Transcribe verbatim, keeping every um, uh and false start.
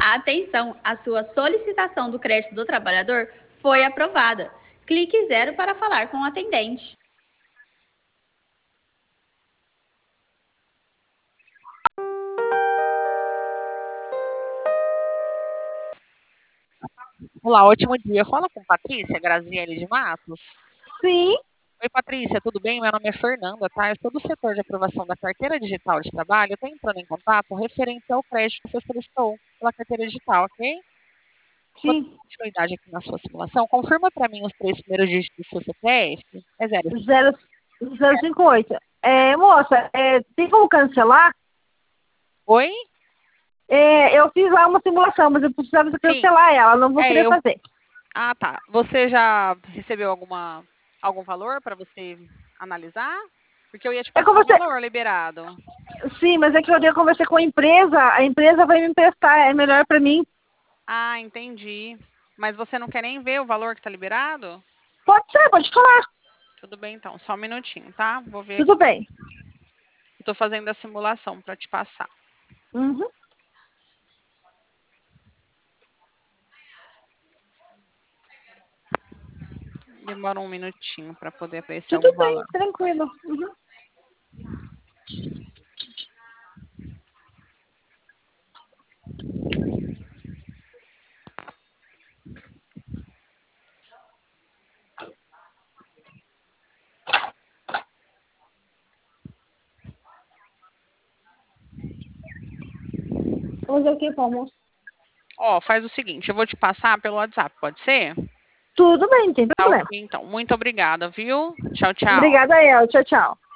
Atenção, a sua solicitação do crédito do trabalhador foi aprovada. Clique zero para falar com o atendente. Olá, ótimo dia. Fala com Patrícia Graziele de Matos. Sim. Oi, Patrícia, tudo bem? Meu nome é Fernanda, tá? Eu sou do setor de aprovação da carteira digital de trabalho. Eu estou entrando em contato referente ao crédito que você solicitou pela carteira digital, ok? Vou dar Sim. continuidade aqui na sua simulação. Confirma para mim os três primeiros dígitos do seu C P F. É zero. zero cinco oito. É, moça, é, tem como cancelar? Oi? É, eu fiz lá uma simulação, mas eu precisava Sim. cancelar ela, não vou É, querer eu... fazer. Ah, tá. Você já recebeu alguma, algum valor para você analisar? Porque eu ia te É passar com o você. valor liberado. Sim, mas é que eu dei conversar com a empresa, a empresa vai me emprestar, é melhor para mim. Ah, entendi. Mas você não quer nem ver o valor que está liberado? Pode ser, pode falar. Tudo bem, então. Só um minutinho, tá? Vou ver Tudo aqui. bem. Estou fazendo a simulação para te passar. Uhum. Demora um minutinho para poder aparecer Tudo o bem, valor. tranquilo. Uhum. Vamos ver o que vamos. Ó, faz o seguinte, eu vou te passar pelo WhatsApp, pode ser? Tudo bem, não tem Tá ok, problema. então. Muito obrigada, viu? Tchau, tchau. Obrigada, El. Tchau, tchau.